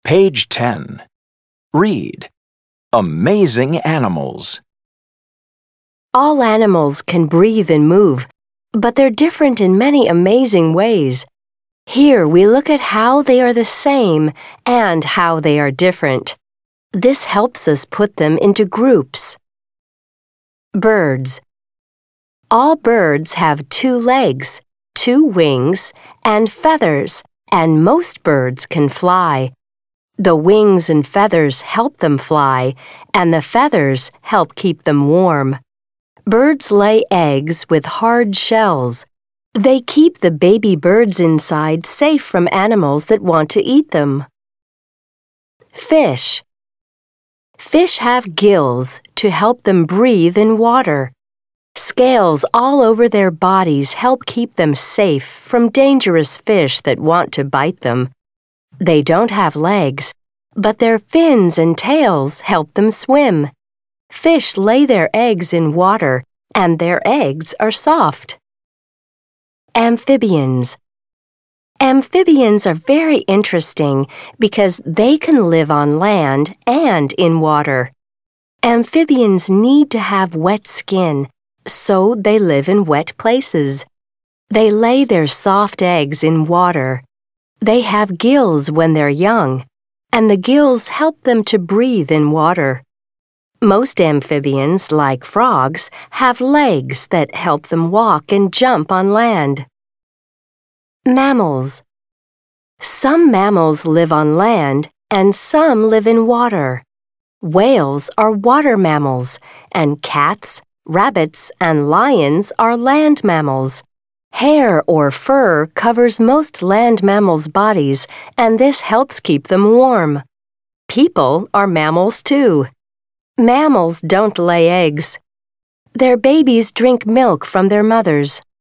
Page 10. Read. Amazing animals. All animals can breathe and move, but they're different in many amazing ways. Here we look at how they are the same and how they are different. This helps us put them into groups. Birds. All birds have 2 legs, 2 wings, and feathers, and most birds can fly. The wings and feathers help them fly, and the feathers help keep them warm. Birds lay eggs with hard shells. They keep the baby birds inside safe from animals that want to eat them. Fish. Fish have gills to help them breathe in water. Scales all over their bodies help keep them safe from dangerous fish that want to bite them. They don't have legs, but their fins and tails help them swim. Fish lay their eggs in water, and their eggs are soft. Amphibians. Amphibians are very interesting because they can live on land and in water. Amphibians need to have wet skin, so they live in wet places. They lay their soft eggs in water. They have gills when they're young, and the gills help them to breathe in water. Most amphibians, like frogs, have legs that help them walk and jump on land. Mammals. Some mammals live on land and some live in water. Whales are water mammals, and cats, rabbits, and lions are land mammals. Hair or fur covers most land mammals' bodies, and this helps keep them warm. People are mammals too. Mammals don't lay eggs. Their babies drink milk from their mothers.